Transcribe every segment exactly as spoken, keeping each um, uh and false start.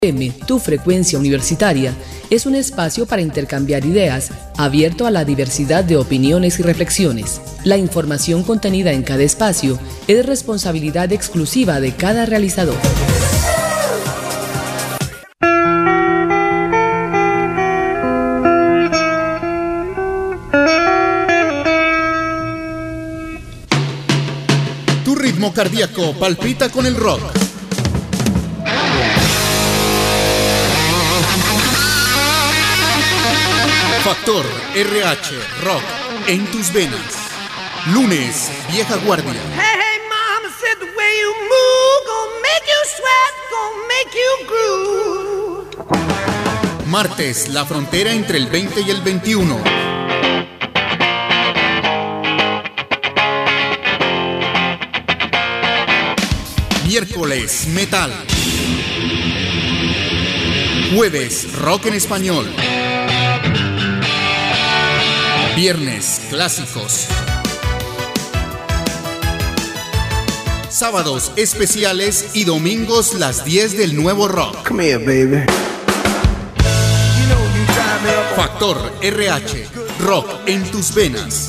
M, tu frecuencia universitaria, es un espacio para intercambiar ideas, abierto a la diversidad de opiniones y reflexiones. La información contenida en cada espacio es responsabilidad exclusiva de cada realizador. Tu ritmo cardíaco palpita con el rock. Factor R H Rock en tus venas. Lunes, Vieja Guardia. Hey, hey, mama said the way you move gonna make you sweat, gonna make you groove. Martes, la frontera entre el veinte y el veintiuno. Miércoles, metal. Jueves, rock en español. Viernes, clásicos. Sábados, especiales y domingos, las diez del nuevo rock. Come here, baby. Factor R H, rock en tus venas.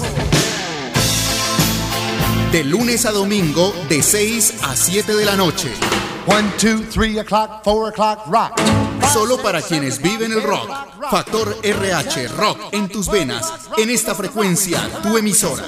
De lunes a domingo, de seis a siete de la noche. One, two, three o'clock, four o'clock, rock. Solo para quienes viven el rock. Factor R H, rock en tus venas. En esta frecuencia, tu emisora.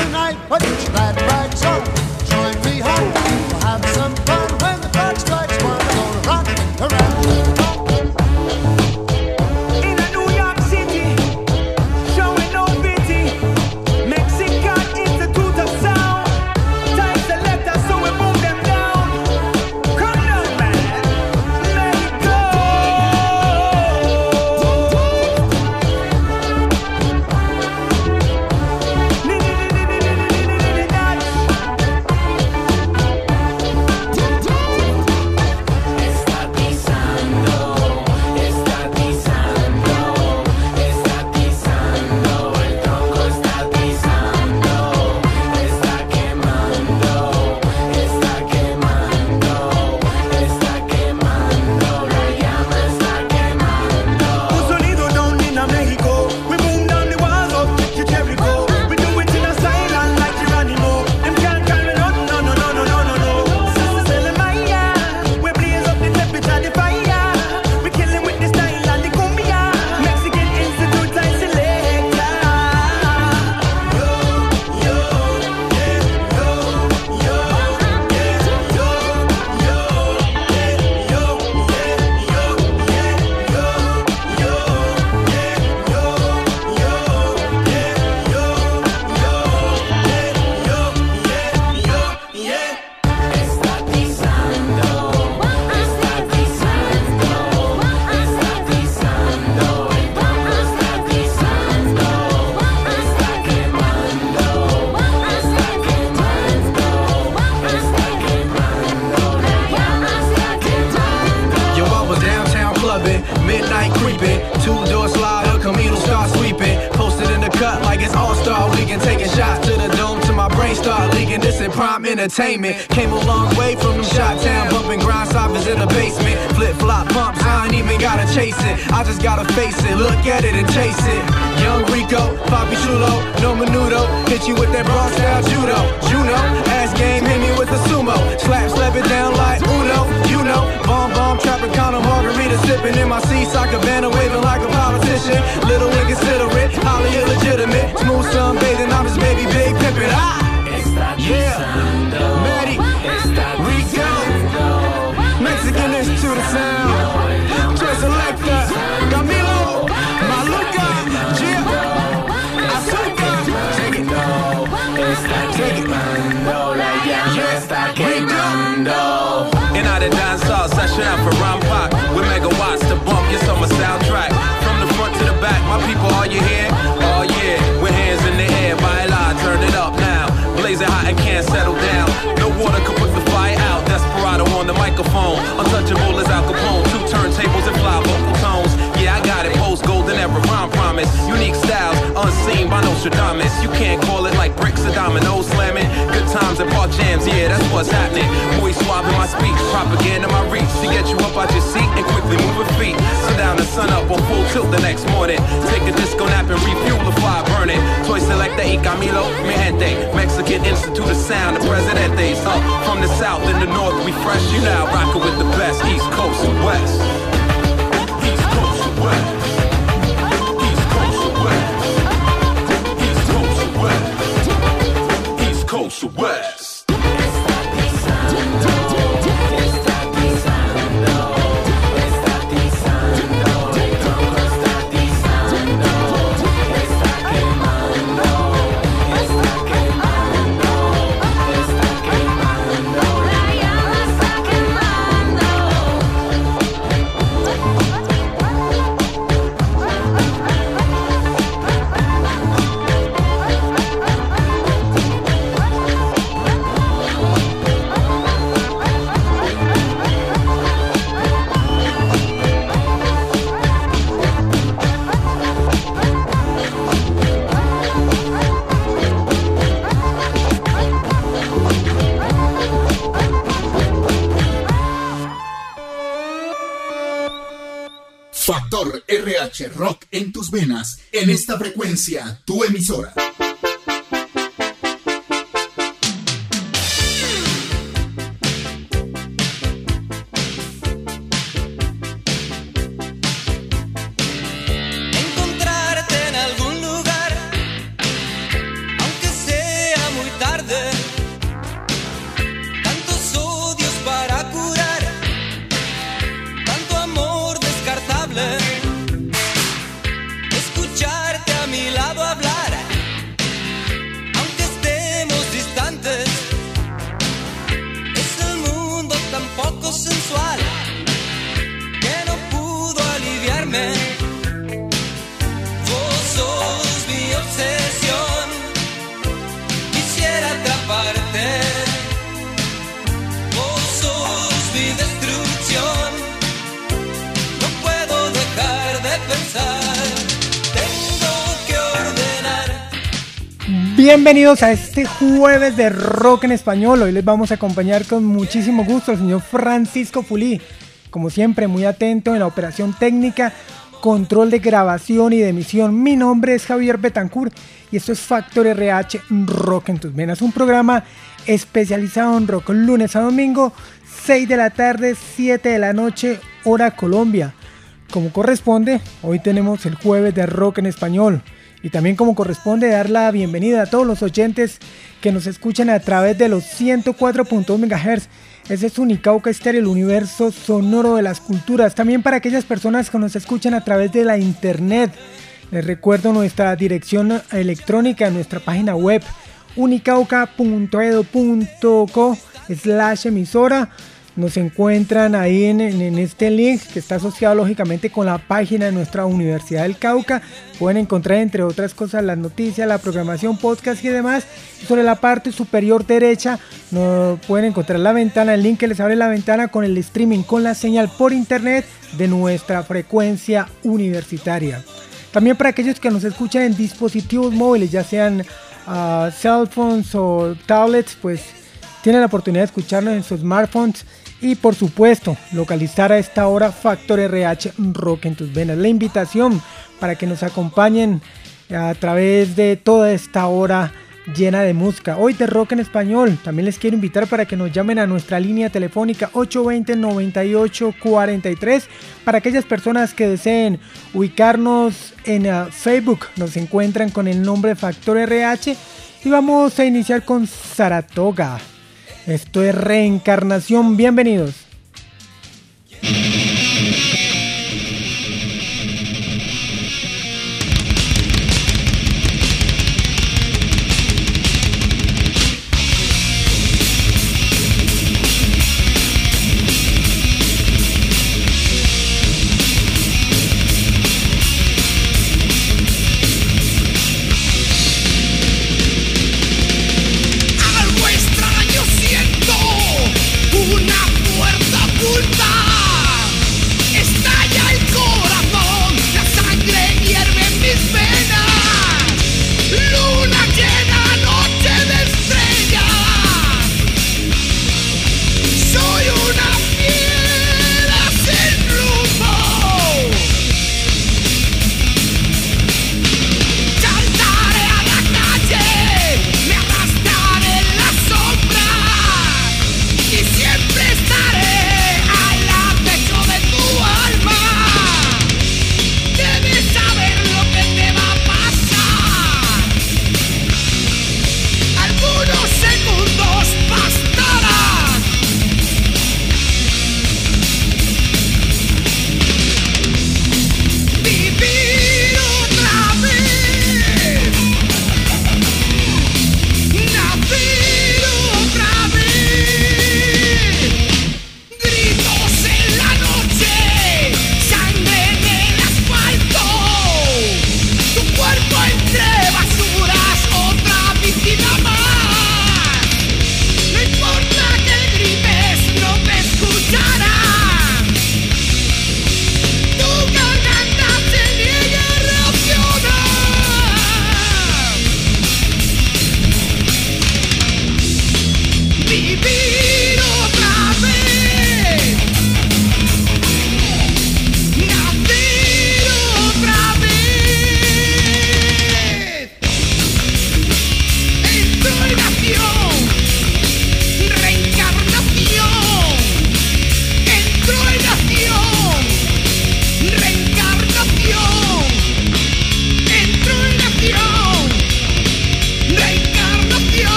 Entertainment came a long way from them Shot-Town bumping grind soffers in the basement. Flip-flop pumps, I ain't even gotta chase it. I just gotta face it, look at it and chase it. Young Rico, Papi Chulo, no menudo. Hit you with that broad style judo. Juno, ass game, hit me with the sumo. Slap, slap it down like Uno. You know, bomb, bomb, Tropicana, margarita sipping in my seat. Soccer banner waving like a politician. Little inconsiderate, highly illegitimate. Smooth sunbathing, I'm his baby, big pimpin'. Ah! Yeah, Maddie, Rico, Mexican is to the sound. Tres Selecta, Camilo, Maluka, Jim, Azúcar. Take it, take it, yeah, Rico. And I done dance all session out for Ron Pop with megawatts to bump your summer soundtrack. From the front to the back, my people, are you here? Oh yeah, with hands in the air, baila, turn it up now. Blazing hot and can't settle down. No water can put the fire out. Desperado on the microphone. Untouchable as Al Capone. Two turntables and fly vocal tones. Yeah, I got it. Post golden era rhyme promise. Unique styles unseen by Nostradamus. You can't call it like bricks or dominoes slamming. Good times jams and park jams, yeah, that's what's happening. Muy suave in my speech, propaganda my reach to get you up out your seat and quickly move your feet. Sit down and sun up on full tilt the next morning. Take a disco nap and refuel the fire burning. Toy selector y Camilo, mi gente. Mexican Institute of Sound, the Presidente's up from the south and the north. We fresh, you now rockin' with the best, East Coast and West. East Coast and West. East Coast and West. East Coast and West. East Coast and West. Factor R H Rock en tus venas, en esta frecuencia, tu emisora. Encontrarte en algún lugar, aunque sea muy tarde, tantos odios para curar, tanto amor descartable. Escucharte a mi lado hablar, aunque estemos distantes. Es el mundo tan poco sensual que no pudo aliviarme. Vos sos mi obsesión, quisiera atraparte. Vos sos mi destrucción, no puedo dejar de pensar. Tengo que ordenar. Bienvenidos a este jueves de rock en español. Hoy les vamos a acompañar con muchísimo gusto al señor Francisco Fulí, como siempre muy atento en la operación técnica, control de grabación y de emisión. Mi nombre es Javier Betancourt y esto es Factor R H Rock en tus venas, un programa especializado en rock, lunes a domingo, seis de la tarde, siete de la noche, hora Colombia. Como corresponde, hoy tenemos el jueves de rock en español. Y también como corresponde dar la bienvenida a todos los oyentes que nos escuchan a través de los ciento cuatro punto dos megahertz. Ese es Unicauca Estéreo, el universo sonoro de las culturas. También para aquellas personas que nos escuchan a través de la internet. Les recuerdo nuestra dirección electrónica, nuestra página web unicauca punto edu punto co slash emisora. Nos encuentran ahí en, en, en este link que está asociado lógicamente con la página de nuestra Universidad del Cauca. Pueden encontrar entre otras cosas las noticias, la programación, podcast y demás. Sobre la parte superior derecha no, pueden encontrar la ventana, el link que les abre la ventana con el streaming, con la señal por internet de nuestra frecuencia universitaria. También para aquellos que nos escuchan en dispositivos móviles, ya sean uh, cell phones o tablets, pues tienen la oportunidad de escucharnos en sus smartphones. Y por supuesto, localizar a esta hora Factor R H Rock en tus venas. La invitación para que nos acompañen a través de toda esta hora llena de música. Hoy de rock en español. También les quiero invitar para que nos llamen a nuestra línea telefónica ocho dos cero, nueve ocho cuatro tres. Para aquellas personas que deseen ubicarnos en uh, Facebook, nos encuentran con el nombre Factor R H. Y vamos a iniciar con Saratoga. Esto es Reencarnación, bienvenidos. Algo extraño siento, una fuerte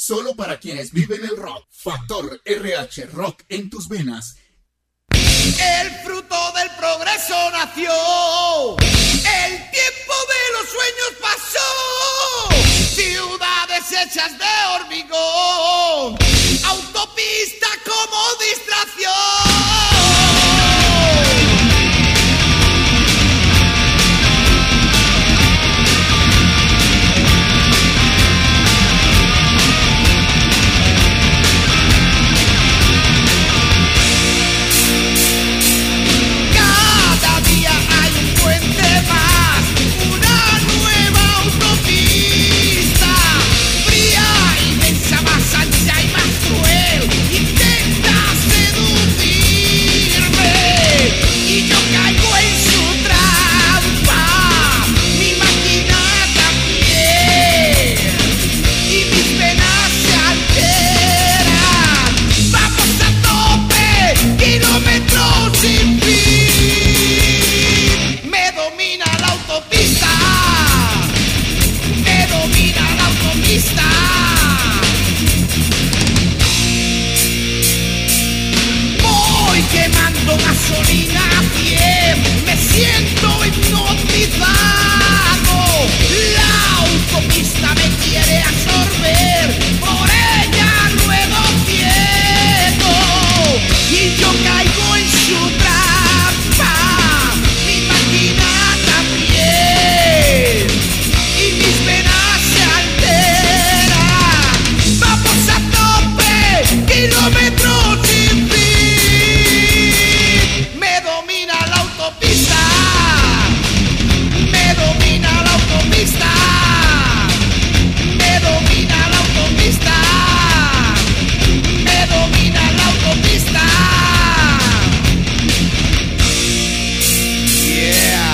Solo para quienes viven el rock. Factor R H, rock en tus venas. El fruto del progreso nació, el tiempo de los sueños pasó, ciudades hechas de hormigón, autopista como distracción. Voy quemando gasolina a cien, me siento hipnotizado. La autopista me quiere absorber, por ella ruedo ciego y yo caigo en su trampa, mi máquina también y mis venas se alteran. Vamos a tope, kilómetros sin fin. Me domina la autopista, me domina la autopista, me domina la autopista, me domina la autopista. Yeah.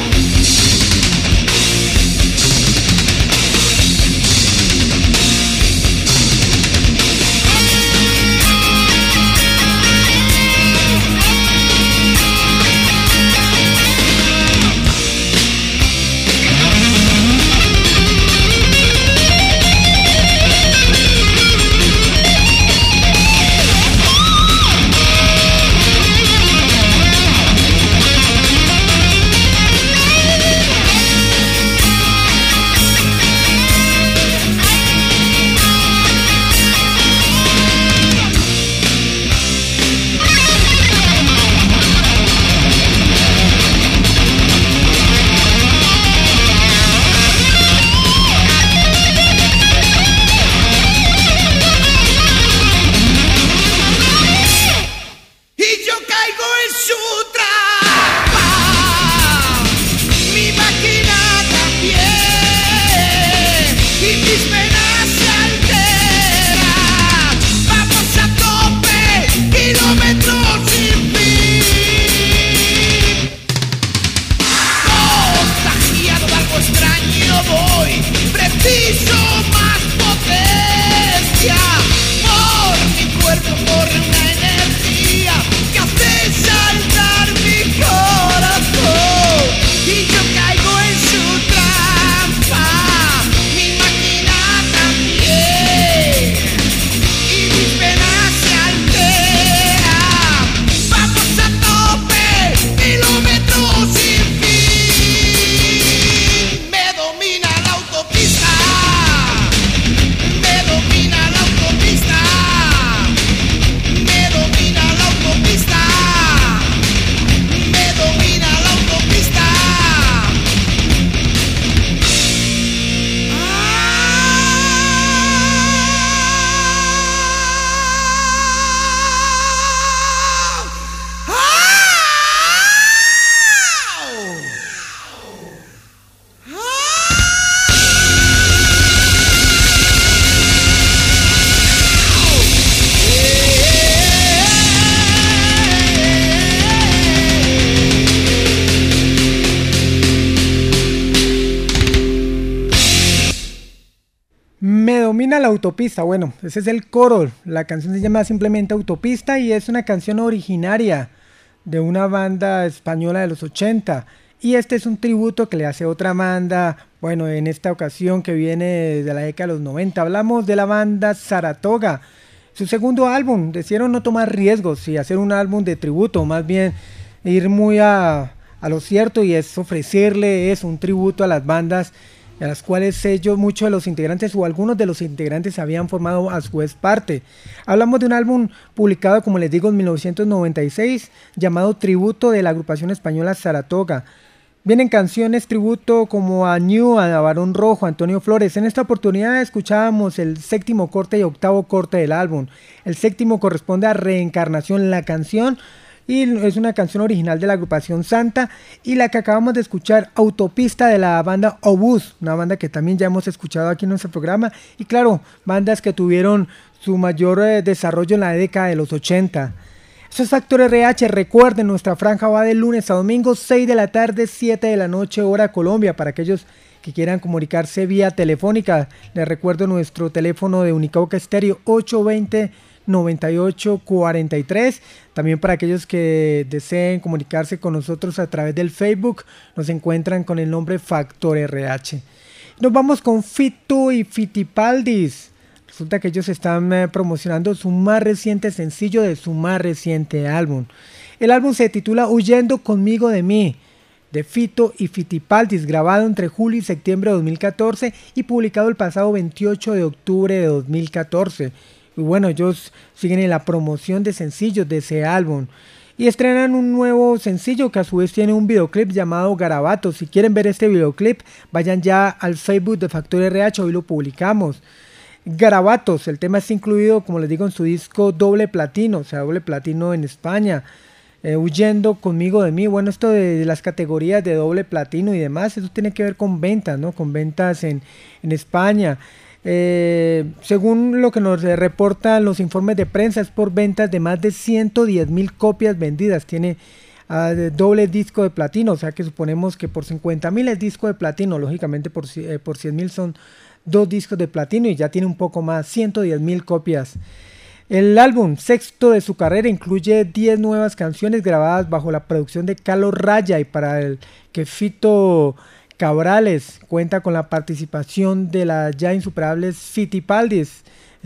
La autopista, bueno, ese es el coro, la canción se llama simplemente Autopista y es una canción originaria de una banda española de los ochenta Y este es un tributo que le hace otra banda, bueno, en esta ocasión que viene de la década de los noventa. Hablamos de la banda Saratoga. Su segundo álbum, decidieron no tomar riesgos y hacer un álbum de tributo, más bien ir muy a, a lo cierto, y es ofrecerle es un tributo a las bandas a las cuales ellos, muchos de los integrantes o algunos de los integrantes habían formado a su vez parte. Hablamos de un álbum publicado, como les digo, en mil novecientos noventa y seis, llamado Tributo, de la agrupación española Saratoga. Vienen canciones tributo como a New, a Barón Rojo, a Antonio Flores. En esta oportunidad escuchábamos el séptimo corte y octavo corte del álbum. El séptimo corresponde a Reencarnación, la canción, y es una canción original de la agrupación Santa, y la que acabamos de escuchar, Autopista, de la banda Obús, una banda que también ya hemos escuchado aquí en nuestro programa, y claro, bandas que tuvieron su mayor eh, desarrollo en la década de los ochenta. Eso es Factor R H. Recuerden, nuestra franja va de lunes a domingo, seis de la tarde, siete de la noche, hora Colombia. Para aquellos que quieran comunicarse vía telefónica, les recuerdo nuestro teléfono de Unicauca Estéreo, ocho dos cero, nueve ocho cuatro tres. También para aquellos que deseen comunicarse con nosotros a través del Facebook, nos encuentran con el nombre Factor R H. Nos vamos con Fito y Fitipaldis. Resulta que ellos están eh, promocionando su más reciente sencillo de su más reciente álbum. El álbum se titula Huyendo conmigo de mí, de Fito y Fitipaldis, grabado entre julio y septiembre de dos mil catorce y publicado el pasado veintiocho de octubre de dos mil catorce. Y bueno, ellos siguen en la promoción de sencillos de ese álbum y estrenan un nuevo sencillo que a su vez tiene un videoclip llamado Garabatos. Si quieren ver este videoclip, vayan ya al Facebook de Factor R H, hoy lo publicamos. Garabatos, el tema está incluido, como les digo, en su disco doble platino, o sea, doble platino en España. Eh, Huyendo conmigo de mí, bueno, esto de, de las categorías de doble platino y demás, eso tiene que ver con ventas, ¿no? Con ventas en, en España. Eh, según lo que nos reportan los informes de prensa, es por ventas de más de ciento diez mil copias vendidas. Tiene uh, doble disco de platino, o sea que suponemos que por cincuenta mil es disco de platino, lógicamente por, eh, por cien mil son dos discos de platino y ya tiene un poco más, ciento diez mil copias. El álbum sexto de su carrera incluye diez nuevas canciones grabadas bajo la producción de Carlos Raya, y para el que Fito Cabrales cuenta con la participación de las ya insuperables Fitipaldis.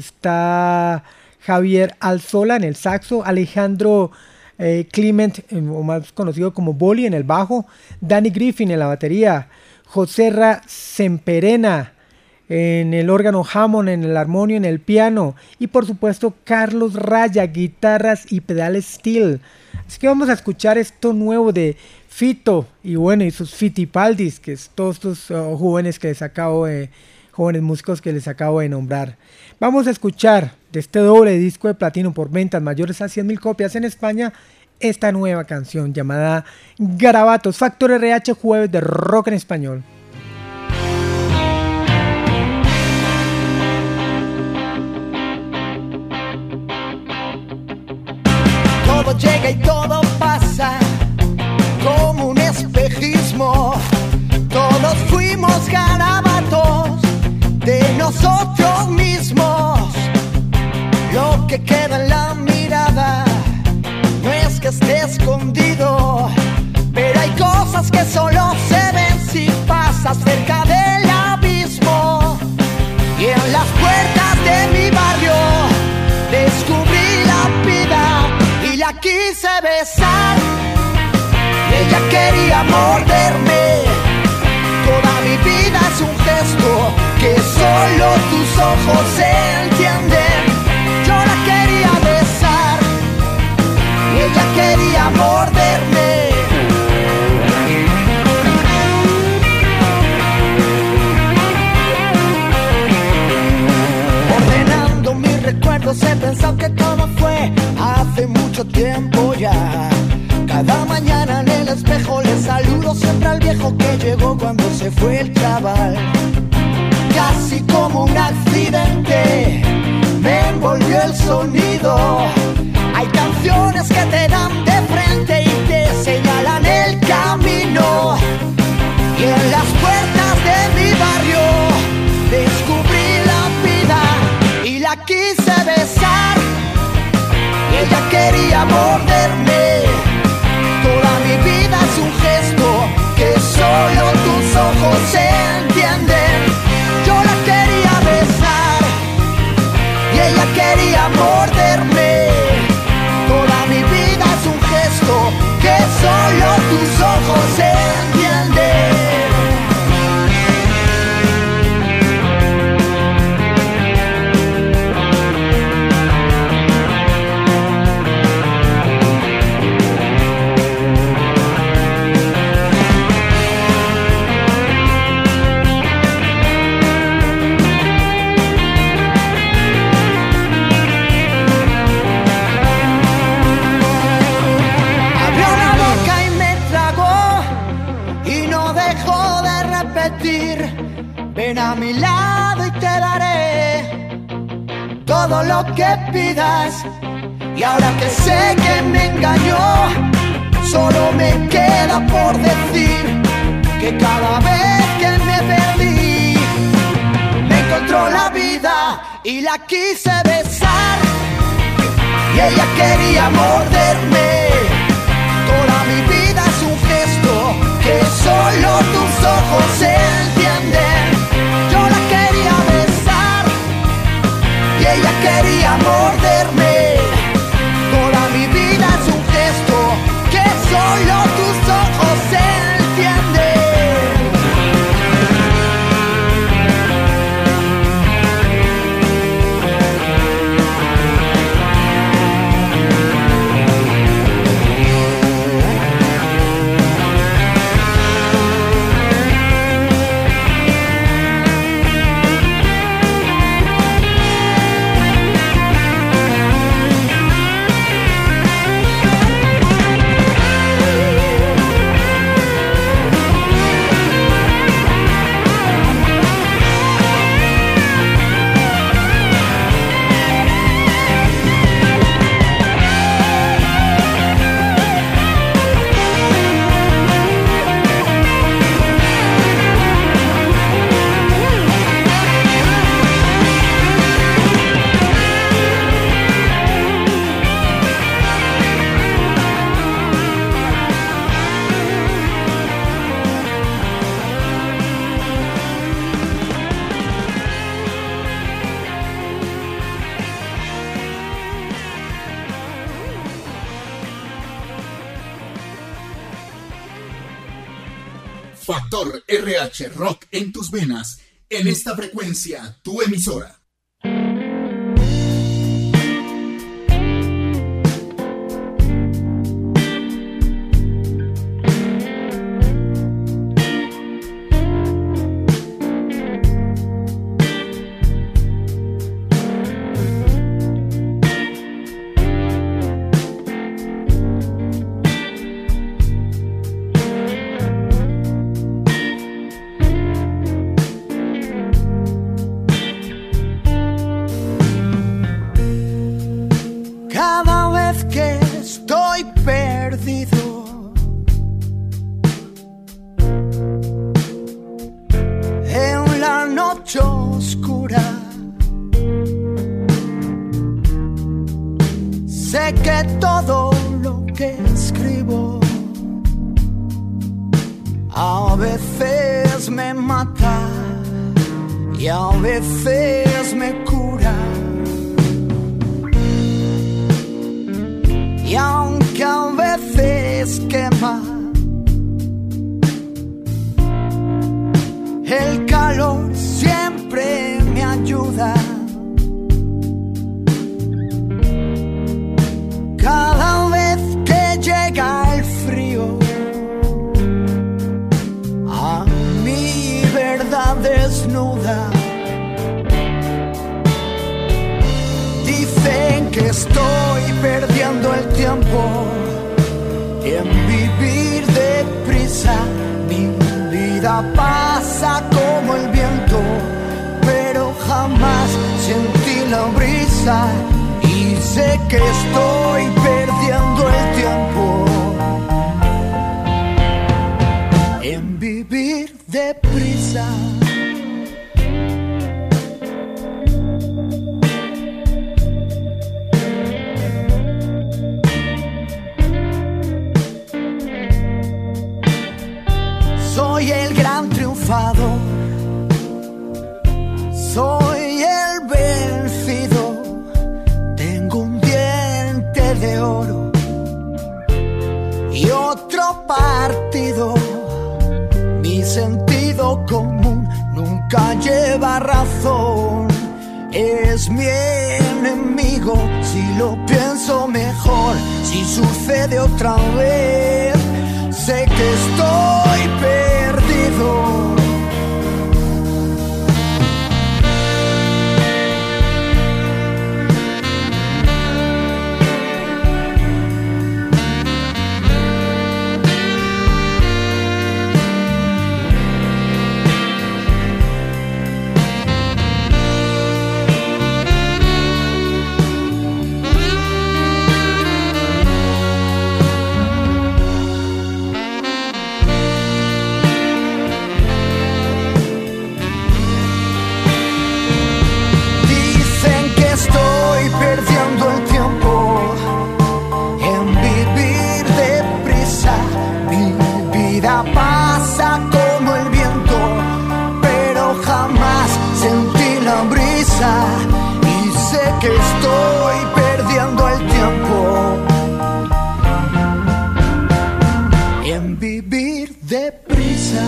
Está Javier Alzola en el saxo, Alejandro eh, Clement, eh, o más conocido como Boli, en el bajo, Danny Griffin en la batería, Joserra Semperena en el órgano Hammond, en el armonio, en el piano, y por supuesto Carlos Raya, guitarras y pedales steel. Así que vamos a escuchar esto nuevo de Fito y bueno, y sus Fitipaldis, que es todos estos uh, jóvenes que les acabo de, jóvenes músicos que les acabo de nombrar. Vamos a escuchar de este doble disco de platino por ventas mayores a cien mil copias en España, esta nueva canción llamada Garabatos. Factor R H, jueves de rock en español. Todo llega y todo pasa como un espejismo. Todos fuimos garabatos de nosotros mismos. Lo que queda en la mirada no es que esté escondido, pero hay cosas que solo se ven si pasas cerca del abismo. Y en las puertas de mi barrio descubrí la vida y la quise besar. Ella quería morderme. Toda mi vida es un gesto que solo tus ojos entienden. Yo la quería besar y ella quería morderme. Ordenando mis recuerdos he pensado que todo fue hace mucho tiempo ya. Cada mañana en el espejo le saludo siempre al viejo que llegó cuando se fue el chaval. Casi como un accidente me envolvió el sonido. Hay canciones que te dan de frente y te señalan el camino. Y en las puertas de mi barrio descubrí la vida y la quise besar. Y ella quería morderme. Toda mi vida es un gesto que todo lo que pidas. Y ahora que sé que me engañó, solo me queda por decir que cada vez que me perdí, me encontró la vida y la quise besar. Y ella quería morderme. Toda mi vida es un gesto que solo tus ojos entienden. Yo la quería besar y ella quería morderme. Toda mi vida es un gesto que solo tus ojos entienden. Factor R H Rock en tus venas, en esta frecuencia, tu emisora. Soy el gran triunfador, soy el vencido, tengo un diente de oro y otro partido. Mi sentido común nunca lleva razón, es mi enemigo si lo pienso mejor. Si sucede otra vez, sé que estoy perdido. y sé que estoy perdiendo el tiempo en vivir deprisa.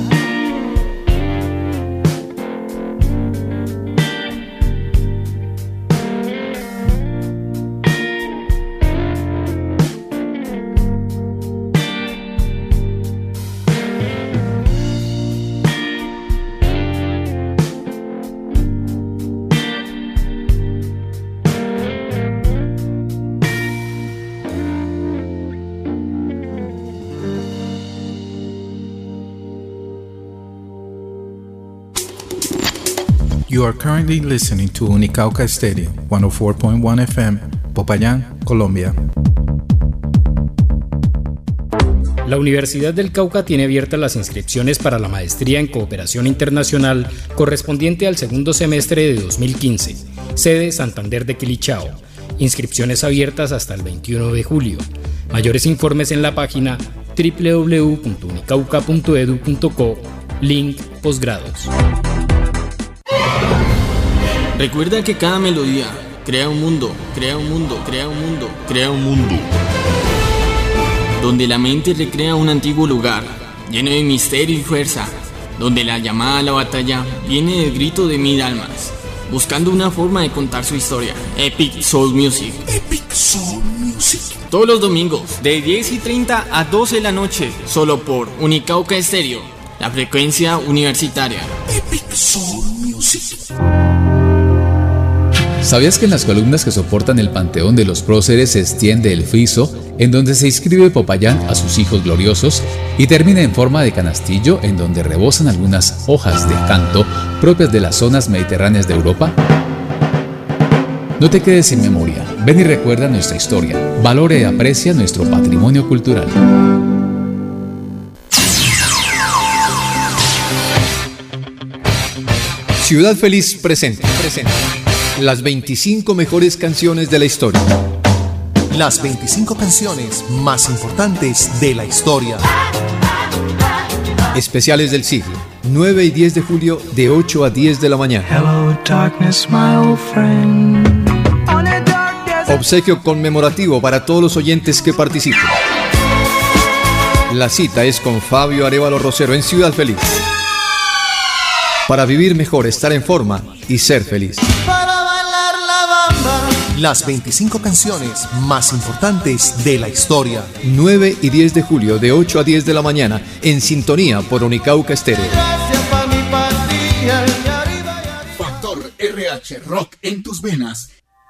You are currently listening to Unicauca Stereo, ciento cuatro punto uno F M, Popayán, Colombia. La Universidad del Cauca tiene abiertas las inscripciones para la maestría en Cooperación Internacional correspondiente al segundo semestre de dos mil quince, sede Santander de Quilichao. Inscripciones abiertas hasta el veintiuno de julio. Mayores informes en la página doble u doble u doble u punto unicauca punto edu punto co, link posgrados. Recuerda que cada melodía crea un mundo, crea un mundo, crea un mundo, crea un mundo. Donde la mente recrea un antiguo lugar, lleno de misterio y fuerza. Donde la llamada a la batalla viene del grito de mil almas, buscando una forma de contar su historia. Epic Soul Music. Epic Soul Music. Todos los domingos, de diez y treinta a doce de la noche, solo por Unicauca Stereo, la frecuencia universitaria. Epic Soul Music. ¿Sabías que en las columnas que soportan el panteón de los próceres se extiende el friso, en donde se inscribe Popayán a sus hijos gloriosos, y termina en forma de canastillo, en donde rebosan algunas hojas de canto propias de las zonas mediterráneas de Europa? No te quedes sin memoria, ven y recuerda nuestra historia, valora y aprecia nuestro patrimonio cultural. Ciudad Feliz presenta, presenta las veinticinco mejores canciones de la historia. Las veinticinco canciones más importantes de la historia. Especiales del siglo, nueve y diez de julio de ocho a diez de la mañana. Hello, darkness, my old friend. Obsequio conmemorativo para todos los oyentes que participen. La cita es con Fabio Arévalo Rosero en Ciudad Feliz. Para vivir mejor, estar en forma y ser feliz. Las veinticinco canciones más importantes de la historia. nueve y diez de julio de ocho a diez de la mañana en sintonía por Unicauca Stereo. Factor R H Rock en tus venas.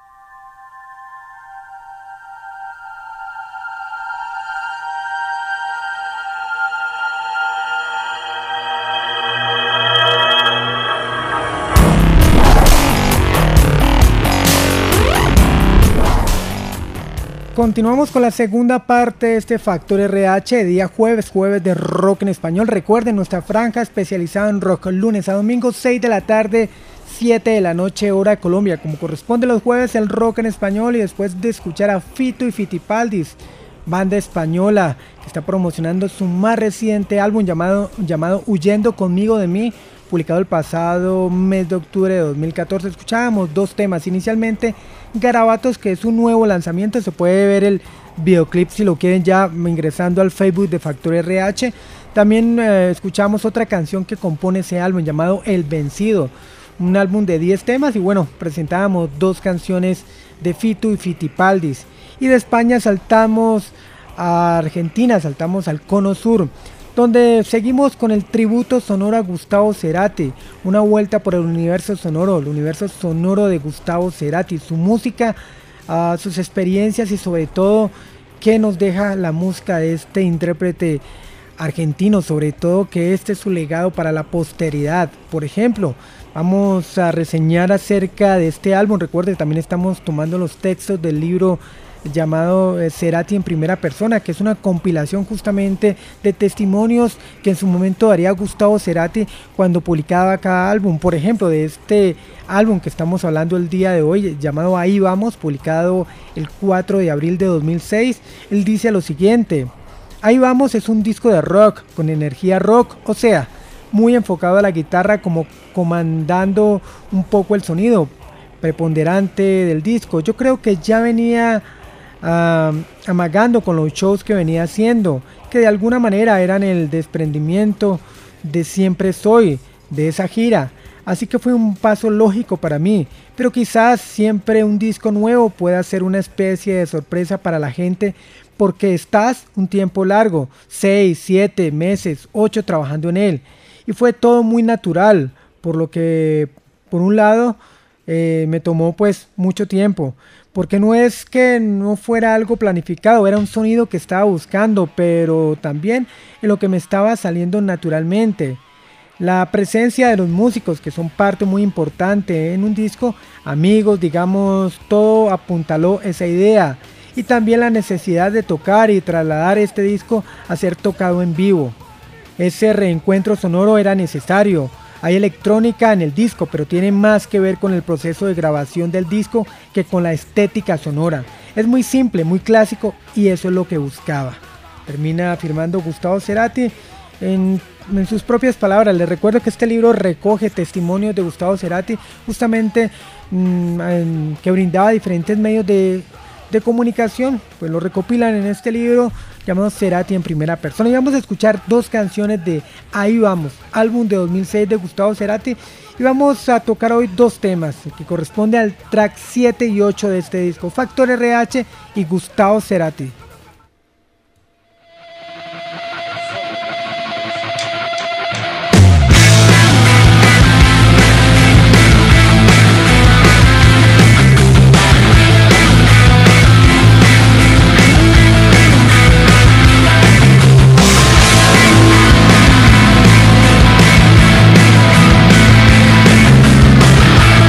Continuamos con la segunda parte de este Factor R H, día jueves, jueves de rock en español. Recuerden nuestra franja especializada en rock, lunes a domingo, seis de la tarde, siete de la noche, hora de Colombia. Como corresponde los jueves, el rock en español, y después de escuchar a Fito y Fitipaldis, banda española que está promocionando su más reciente álbum llamado, llamado Huyendo Conmigo de Mí, publicado el pasado mes de octubre de dos mil catorce. Escuchábamos dos temas. Inicialmente Garabatos, que es un nuevo lanzamiento. Se puede ver el videoclip si lo quieren ya ingresando al Facebook de Factor R H. También eh, escuchamos otra canción que compone ese álbum llamado El Vencido, un álbum de diez temas. Y bueno, presentábamos dos canciones de Fito y Fitipaldis. Y de España saltamos a Argentina, saltamos al Cono Sur, donde seguimos con el tributo sonoro a Gustavo Cerati, una vuelta por el universo sonoro, el universo sonoro de Gustavo Cerati, su música, uh, sus experiencias y sobre todo qué nos deja la música de este intérprete argentino, sobre todo que este es su legado para la posteridad. Por ejemplo, vamos a reseñar acerca de este álbum. Recuerden, también estamos tomando los textos del libro llamado Cerati en primera persona, que es una compilación justamente de testimonios que en su momento daría Gustavo Cerati cuando publicaba cada álbum. Por ejemplo, de este álbum que estamos hablando el día de hoy, llamado Ahí Vamos, publicado el cuatro de abril de dos mil seis, él dice lo siguiente: Ahí Vamos es un disco de rock con energía rock, o sea, muy enfocado a la guitarra, como comandando un poco el sonido. preponderante del disco. Yo creo que ya venía uh, amagando con los shows que venía haciendo, que de alguna manera eran el desprendimiento de Siempre Soy, de esa gira. Así que fue un paso lógico para mí, pero quizás siempre un disco nuevo pueda ser una especie de sorpresa para la gente, porque estás un tiempo largo, seis, siete meses, ocho trabajando en él, y fue todo muy natural, por lo que por un lado eh, me tomó pues mucho tiempo, porque no es que no fuera algo planificado, era un sonido que estaba buscando, pero también en lo que me estaba saliendo naturalmente. La presencia de los músicos, que son parte muy importante en un disco, amigos, digamos, todo apuntaló esa idea. Y también la necesidad de tocar y trasladar este disco a ser tocado en vivo. Ese reencuentro sonoro era necesario. Hay electrónica en el disco, pero tiene más que ver con el proceso de grabación del disco que con la estética sonora. Es muy simple, muy clásico, y eso es lo que buscaba. Termina afirmando Gustavo Cerati en, en sus propias palabras. Les recuerdo que este libro recoge testimonios de Gustavo Cerati, justamente mmm, en, que brindaba diferentes medios de, de comunicación, pues lo recopilan en este libro llamado Cerati en primera persona. Y vamos a escuchar dos canciones de Ahí Vamos, álbum de dos mil seis de Gustavo Cerati, y vamos a tocar hoy dos temas que corresponden al track siete y ocho de este disco, Factor R H y Gustavo Cerati.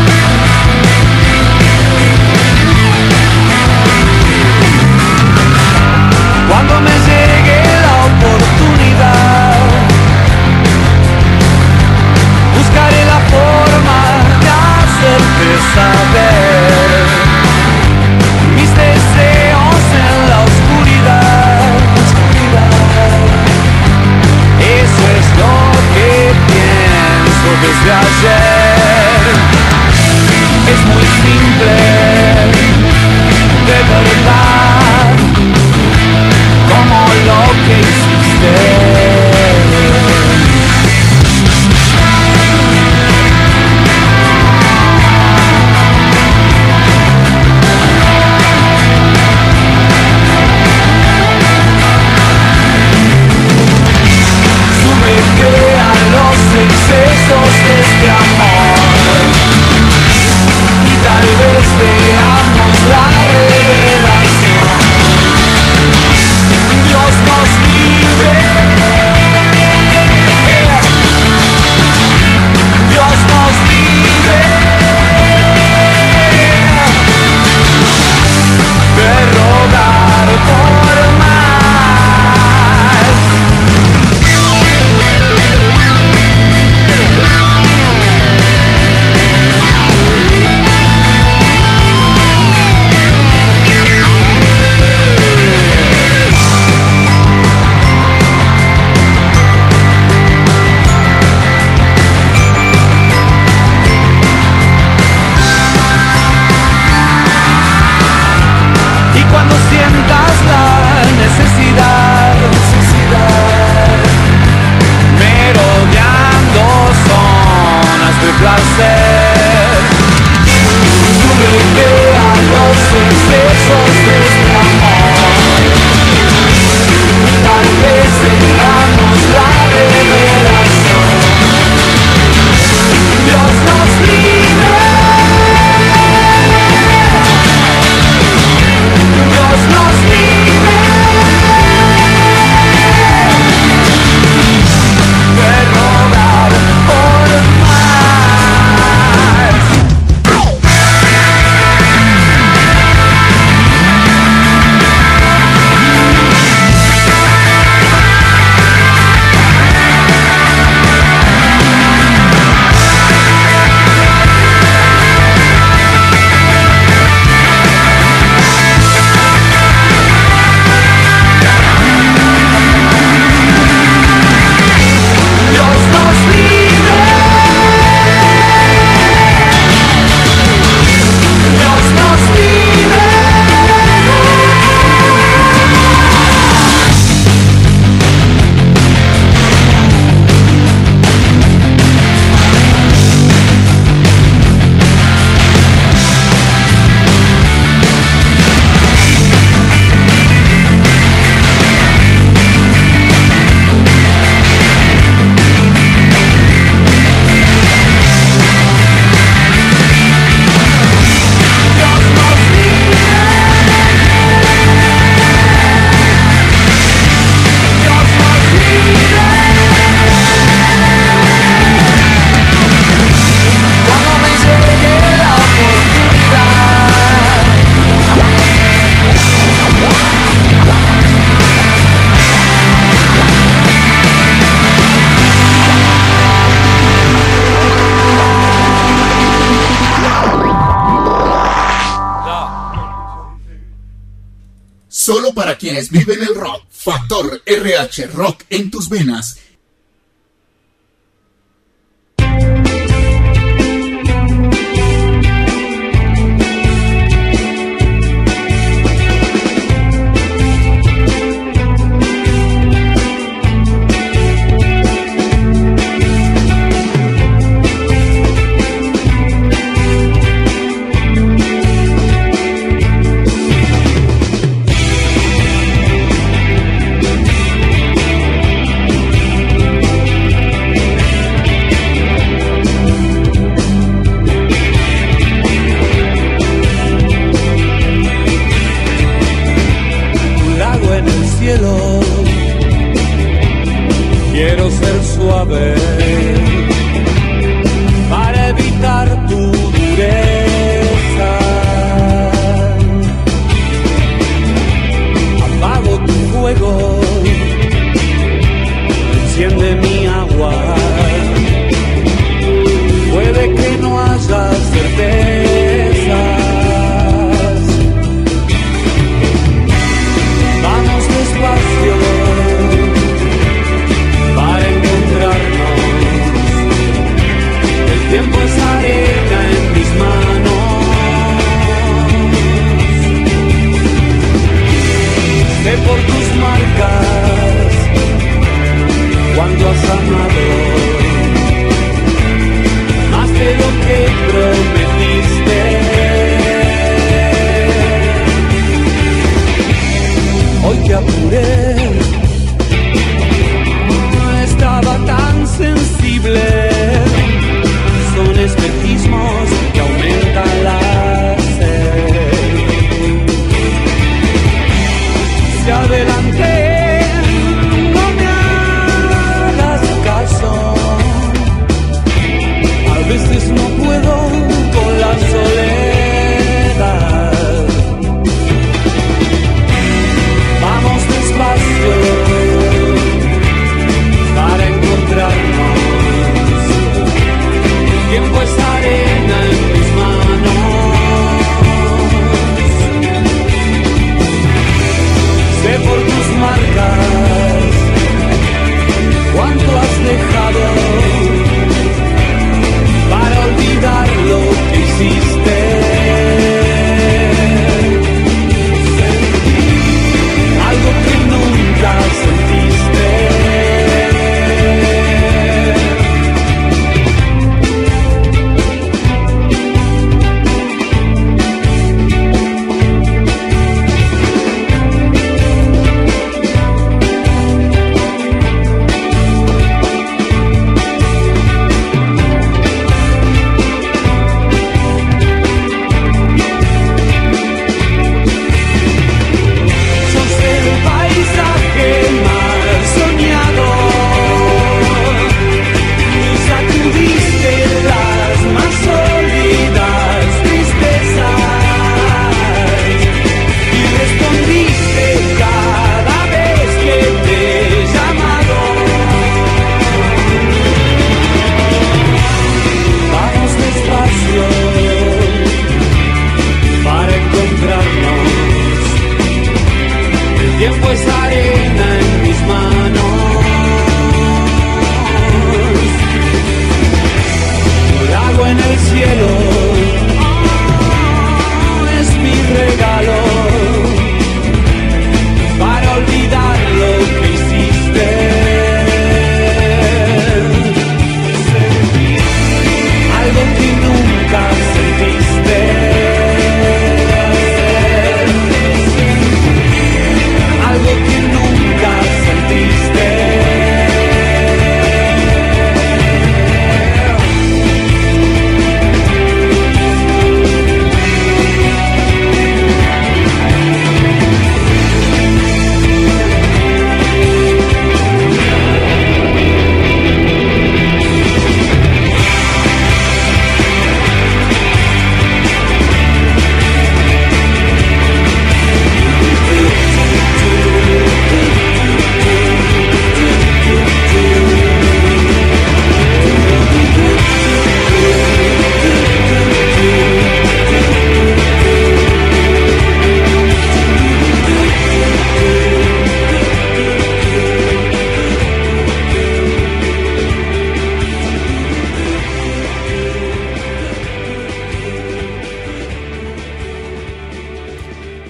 Ahí Solo para quienes viven el rock. Factor R H, rock en tus venas.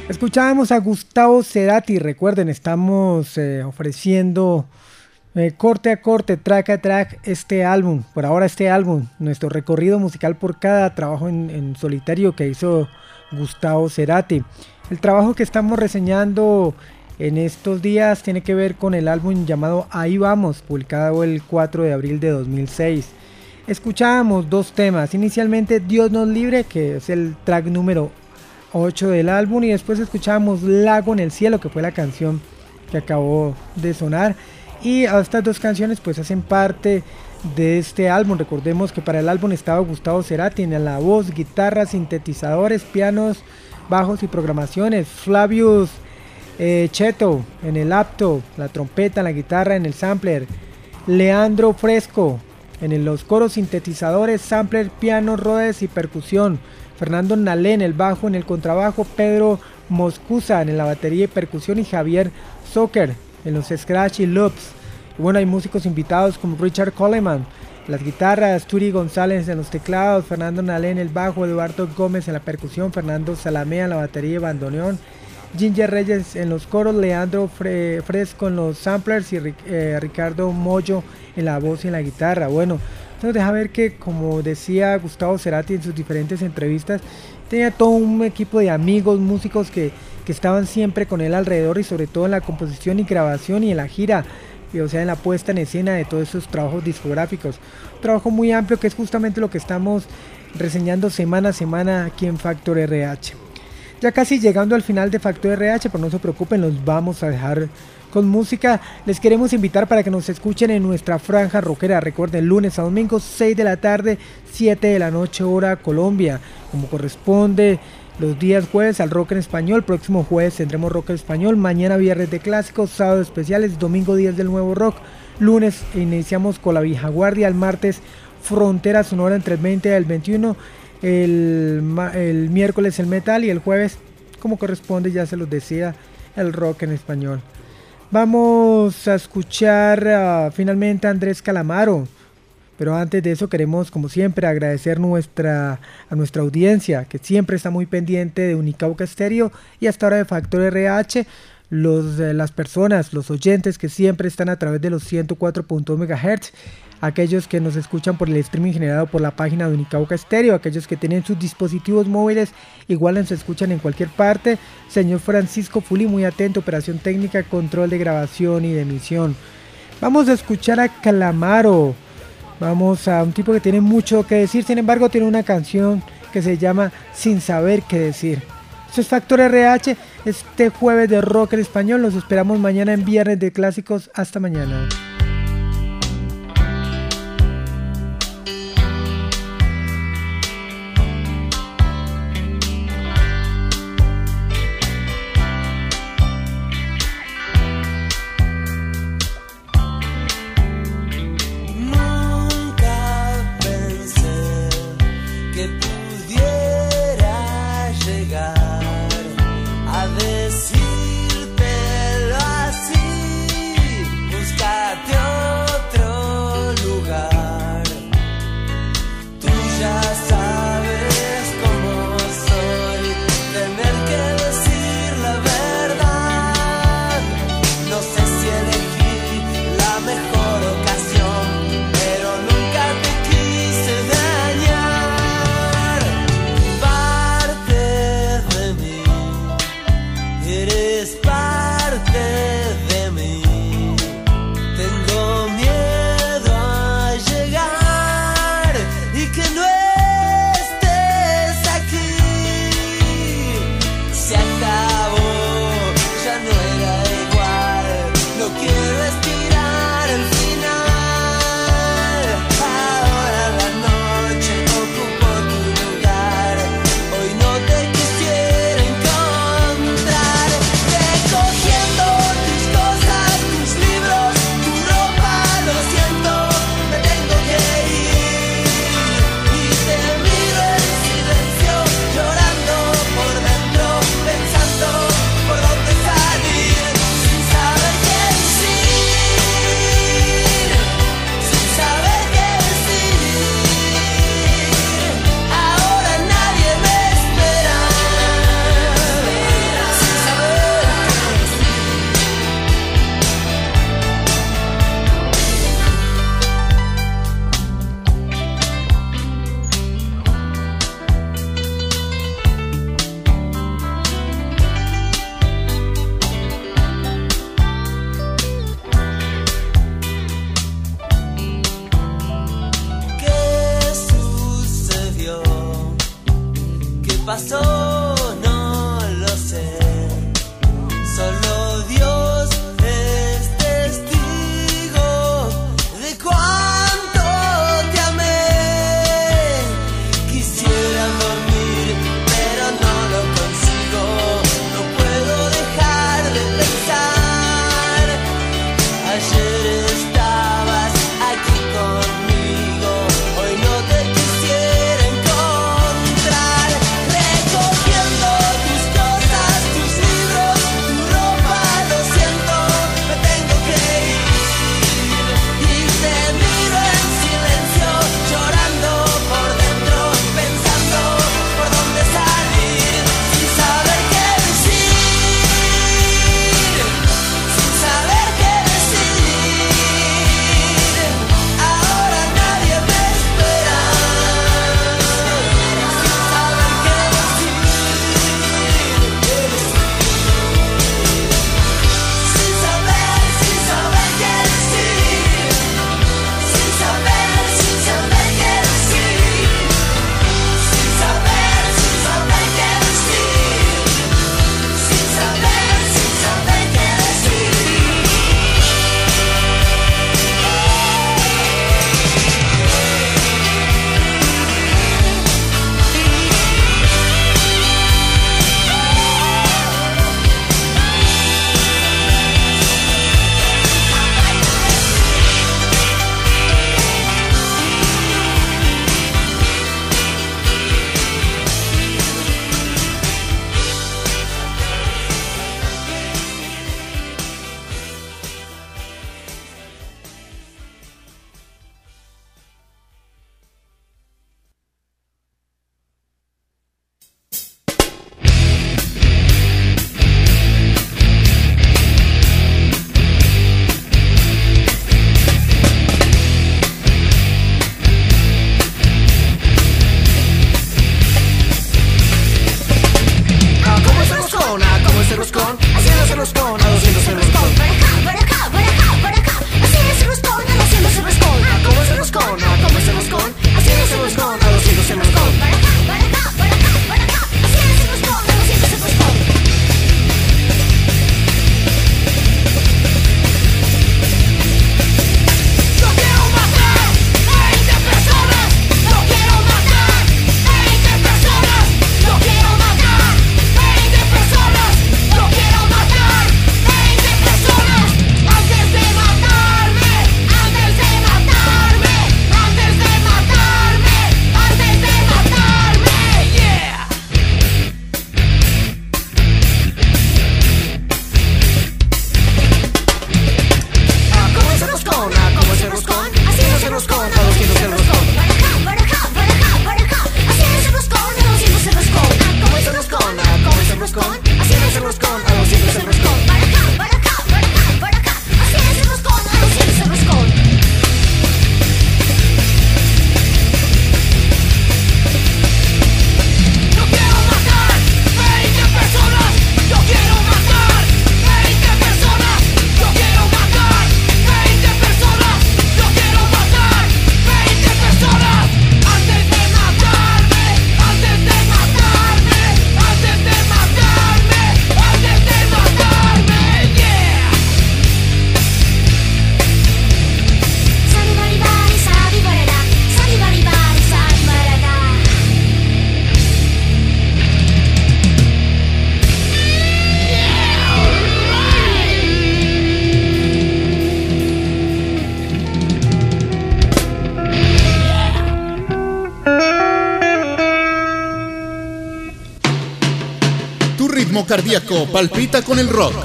Escuchábamos a Gustavo Cerati. Recuerden, estamos eh, ofreciendo eh, corte a corte, track a track, este álbum. Por ahora este álbum, nuestro recorrido musical por cada trabajo en, en solitario que hizo Gustavo Cerati. El trabajo que estamos reseñando en estos días tiene que ver con el álbum llamado Ahí Vamos, publicado el cuatro de abril de dos mil seis. Escuchábamos dos temas. Inicialmente Dios nos libre, que es el track número ocho del álbum, y después escuchamos Lago en el cielo, que fue la canción que acabó de sonar. Y estas dos canciones pues hacen parte de este álbum. Recordemos que para el álbum estaba Gustavo Cerati en la voz, guitarras, sintetizadores, pianos, bajos y programaciones, Flavius eh, Cheto en el apto, la trompeta, la guitarra, en el sampler, Leandro Fresco en los coros, sintetizadores, sampler, piano, rodes y percusión, Fernando Nalé en el bajo, en el contrabajo, Pedro Moscusa en la batería y percusión, y Javier Zucker en los scratch y loops. Y bueno, hay músicos invitados como Richard Coleman, las guitarras, Turi González en los teclados, Fernando Nalé en el bajo, Eduardo Gómez en la percusión, Fernando Salamea en la batería y bandoneón, Ginger Reyes en los coros, Leandro Fre Fresco en los samplers y eh, Ricardo Moyo en la voz y en la guitarra. Bueno, nos deja ver que, como decía Gustavo Cerati en sus diferentes entrevistas, tenía todo un equipo de amigos, músicos que, que estaban siempre con él alrededor, y sobre todo en la composición y grabación y en la gira, y, o sea, en la puesta en escena de todos esos trabajos discográficos. Un trabajo muy amplio que es justamente lo que estamos reseñando semana a semana aquí en Factor R H. Ya casi llegando al final de Factor R H, pero no se preocupen, los vamos a dejar con música. Les queremos invitar para que nos escuchen en nuestra franja rockera. Recuerden, lunes a domingo, seis de la tarde, siete de la noche, hora Colombia, como corresponde los días jueves al rock en español. Próximo jueves tendremos rock en español, mañana viernes de clásicos, sábado especiales, domingo días del nuevo rock, lunes iniciamos con la vieja guardia, el martes Frontera Sonora entre el veinte y el veintiuno, el, el miércoles el metal, y el jueves, como corresponde, ya se los decía, el rock en español. Vamos a escuchar uh, finalmente a Andrés Calamaro, pero antes de eso queremos, como siempre, agradecer nuestra, a nuestra audiencia, que siempre está muy pendiente de Unicauca Stereo y hasta ahora de Factor R H, los, eh, las personas, los oyentes que siempre están a través de los ciento cuatro punto dos megahertz, aquellos que nos escuchan por el streaming generado por la página de Unicauca Stereo, aquellos que tienen sus dispositivos móviles, igual nos escuchan en cualquier parte. Señor Francisco Fuli, muy atento, operación técnica, control de grabación y de emisión. Vamos a escuchar a Calamaro, vamos a un tipo que tiene mucho que decir, sin embargo tiene una canción que se llama Sin Saber Qué Decir. Esto es Factor R H, este jueves de rock en español. Los esperamos mañana en Viernes de Clásicos. Hasta mañana. Decírtelo así, busca pasó? No lo sé. Solo Dios es testigo de cuánto te amé. Quisiera dormir, pero no lo consigo. No puedo dejar de pensar. Ayer estabas aquí conmigo, hoy no te quisiera encontrar. Recogiendo tus cosas, tus libros, tu ropa, lo siento, me tengo que ir. Y te miro en silencio, llorando por dentro, pensando por dónde salir, sin saber qué decir, sin saber qué decir. Ahora nadie me espera, sin saber qué decir, sin saber, sin saber qué decir, sin saber, sin saber qué decir, sin saber, sin saber qué decir, sin saber, sin saber qué decir. Ah, ¿cómo es el roscón? Ah, ¿cómo es el roscón? Haciendo ese roscón, a doscientos el roscón. Por acá, por acá, por acá, por acá. Haciendo ese roscón, haciendo ese roscón. Ah, ¿cómo es el roscón? Ah, ¿cómo es el roscón? Haciendo ese roscón, a doscientos el roscón. Por acá, por acá, por acá, por acá. Haciendo ese roscón, haciendo ese roscón. Yo quiero matar veinte personas. Yo quiero matar veinte personas. Yo quiero matar veinte personas. Yo quiero matar veinte personas. Antes de matarme, antes de matarme, antes de matarme, antes de matarme. Yeah. Ah, ¿cómo es el roscón? Ah, ¿cómo es el roscón? Haciendo ese roscón, a doscientos el roscón. Por acá, por acá, por acá, por acá. Haciendo ese roscón, haciendo ese roscón. Ah, ¿cómo es el roscón? Ah, ¿cómo es el roscón? Haciendo ese roscón, a doscientos el roscón. Por acá, por acá, por acá, por acá. Haciendo ese roscón, haciendo ese roscón. Yo quiero matar veinte personas. Yo quiero matar veinte personas. Yo quiero matar veinte personas. Yo quiero matar veinte personas. Antes de matarme, antes de matarme, antes de matarme, antes de matarme. Yeah. Sani bari bari, sani barada. Sani bari bari, sani barada. Tu ritmo cardíaco palpita con el rock.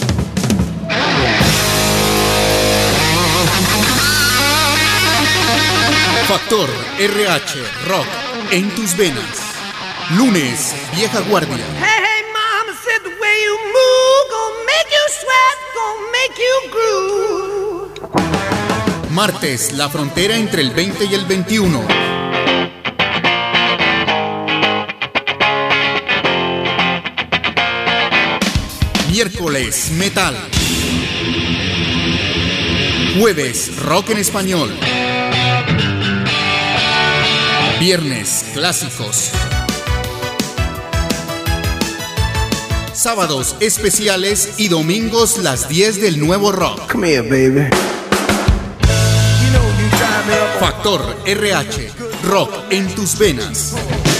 Factor R H Rock en tus venas. Lunes, Vieja Guardia. Hey, hey, mama said the way you move gonna make you sweat, gonna make you groove. Martes, la frontera entre el veinte y el veintiuno. Miércoles, metal. Jueves, rock en español. Viernes, clásicos. Sábados especiales y domingos las diez del nuevo rock. Come here, baby. Factor R H, rock en tus venas.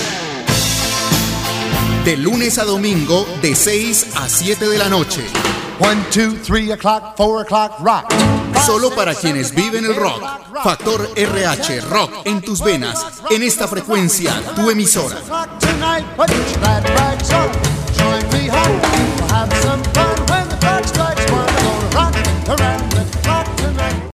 De lunes a domingo, de seis a siete de la noche. One, two, three o'clock, four o'clock, rock. Solo para quienes viven el rock. Factor R H, rock en tus venas. En esta frecuencia, tu emisora. Tonight, put your glad rags on. Join me home. We'll have some fun when the clock strikes one. We're gonna rock around.